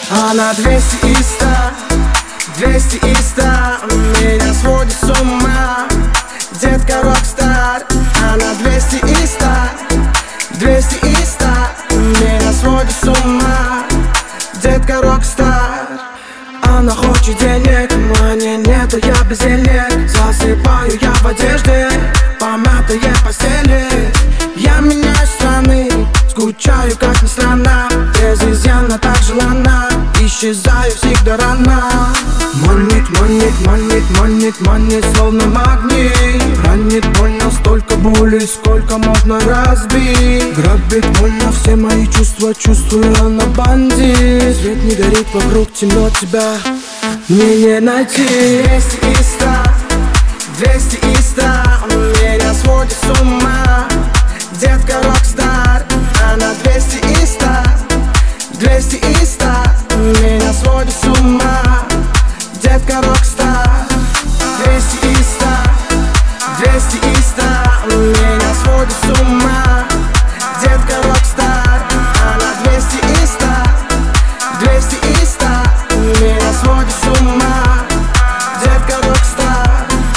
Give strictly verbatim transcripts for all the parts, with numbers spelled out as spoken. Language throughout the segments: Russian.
Она двести и сто, двести и сто, меня сводит с ума. Детка рок-стар. Она двести и сто, двести и сто, меня сводит с ума. Детка рок-стар. Она хочет денег, мне нету, я без денег. Засыпаю я в одежде, помятые постели. Я меняю страны, скучаю, как ни странно. Без изъяна так желанна, исчезаю всегда рано. Манит, манит, манит, манит, манит, словно магнит. Ранит больно, столько боли, сколько можно разбить. Грабит больно все мои чувства, чувствую, она бандит. Свет не горит, вокруг темно, тебя мне не найти. Двести и сто, двести и сто, меня сводит с ума. Детка рок-стар. Она двести и сто, двести и сто, меня сводит с ума. Детка рок-стар. Двести и сто, двести и сто, меня сводит с ума. Детка рок-стар. Она двести и сто, двести и сто, меня сводит с ума. Детка рок-стар.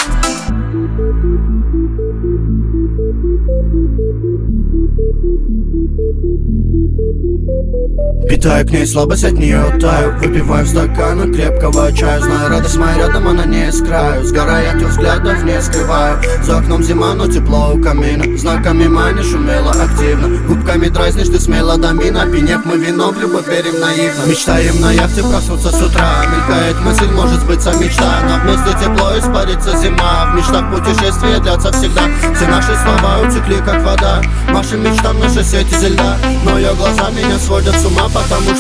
Питаю к ней слабость, от нее таю. Выпиваю стаканы крепкого чая. Знаю, радость моя рядом, она не с краю. Сгорая от ее взглядов, не скрываю. За окном зима, но тепло у камина. Знаками манишь, шумела активно. Губками дразнишь, ты смело до мина. Пьянев мы вино, в любовь верим наивно. Мечтаем на яхте проснуться с утра. Мелькает мысль, может сбыться мечта. Но вместе тепло, испарится зима. В мечтах путешествия длятся всегда. Все наши слова утекли, как вода. Нашим мечтам наша сеть из льда. Но ее глаза меня сводят с ума, потому